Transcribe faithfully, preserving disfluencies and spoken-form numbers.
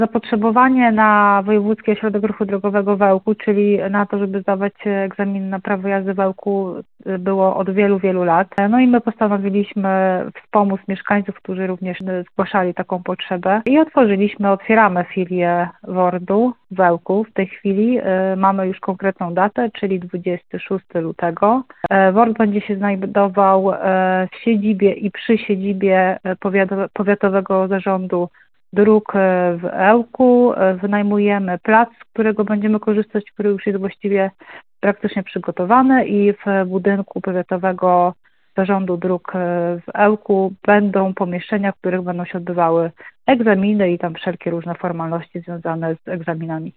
Zapotrzebowanie na Wojewódzki Ośrodek Ruchu Drogowego w Ełku, czyli na to, żeby zdawać egzamin na prawo jazdy w Ełku, było od wielu, wielu lat. No i my postanowiliśmy wspomóc mieszkańców, którzy również zgłaszali taką potrzebę i otworzyliśmy, otwieramy filię WORD-u w Ełku. W tej chwili mamy już konkretną datę, czyli dwudziestego szóstego lutego. WORD będzie się znajdował w siedzibie i przy siedzibie Powiatowego Zarządu Dróg w Ełku. Wynajmujemy plac, z którego będziemy korzystać, który już jest właściwie praktycznie przygotowany, i w budynku Powiatowego Zarządu Dróg w Ełku będą pomieszczenia, w których będą się odbywały egzaminy i tam wszelkie różne formalności związane z egzaminami.